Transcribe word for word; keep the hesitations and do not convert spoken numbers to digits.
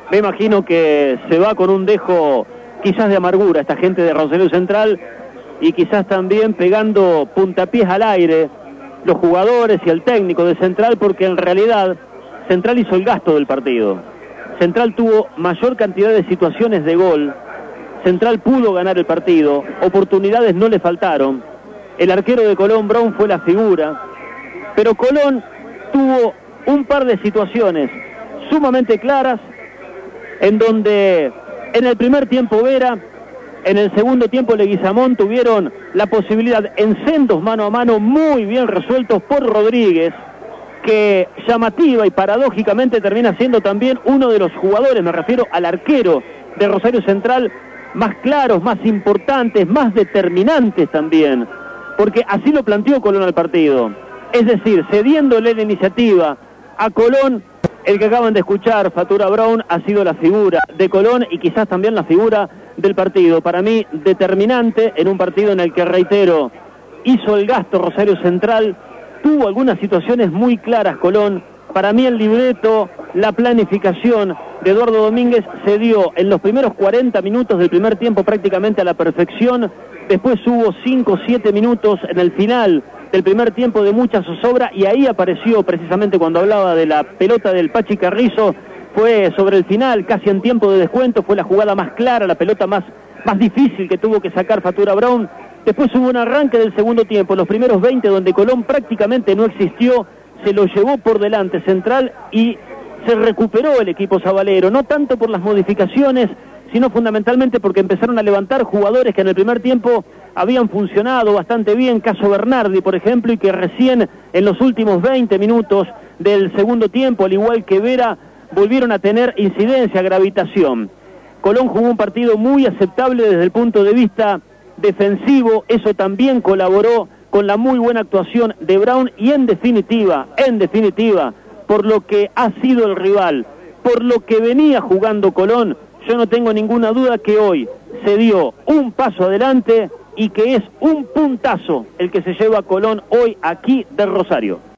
Me imagino que se va con un dejo quizás de amargura esta gente de Rosario Central y quizás también pegando puntapiés al aire los jugadores y el técnico de Central, porque en realidad Central hizo el gasto del partido. Central tuvo mayor cantidad de situaciones de gol. Central pudo ganar el partido, oportunidades no le faltaron. El arquero de Colón, Brown, fue la figura, pero Colón tuvo un par de situaciones sumamente claras en donde en el primer tiempo Vera, en el segundo tiempo Leguizamón tuvieron la posibilidad en centros mano a mano muy bien resueltos por Rodríguez, que llamativa y paradójicamente termina siendo también uno de los jugadores, me refiero al arquero de Rosario Central, más claros, más importantes, más determinantes también, porque así lo planteó Colón al partido. Es decir, cediéndole la iniciativa a Colón, el que acaban de escuchar, Fatura Brown, ha sido la figura de Colón y quizás también la figura del partido. Para mí, determinante en un partido en el que, reitero, hizo el gasto Rosario Central, tuvo algunas situaciones muy claras Colón. Para mí el libreto, la planificación de Eduardo Domínguez se dio en los primeros cuarenta minutos del primer tiempo prácticamente a la perfección. Después hubo cinco o siete minutos en el final del primer tiempo de mucha zozobra, y ahí apareció precisamente cuando hablaba de la pelota del Pachi Carrizo. Fue sobre el final, casi en tiempo de descuento, fue la jugada más clara, la pelota más, más difícil que tuvo que sacar Fatura Brown. Después hubo un arranque del segundo tiempo, los primeros veinte, donde Colón prácticamente no existió, se lo llevó por delante Central y se recuperó el equipo sabalero, no tanto por las modificaciones, sino fundamentalmente porque empezaron a levantar jugadores que en el primer tiempo habían funcionado bastante bien, caso Bernardi, por ejemplo, y que recién en los últimos veinte minutos del segundo tiempo, al igual que Vera, volvieron a tener incidencia, gravitación. Colón jugó un partido muy aceptable desde el punto de vista defensivo, eso también colaboró con la muy buena actuación de Brown, y en definitiva, en definitiva, por lo que ha sido el rival, por lo que venía jugando Colón, yo no tengo ninguna duda que hoy se dio un paso adelante y que es un puntazo el que se lleva Colón hoy aquí de Rosario.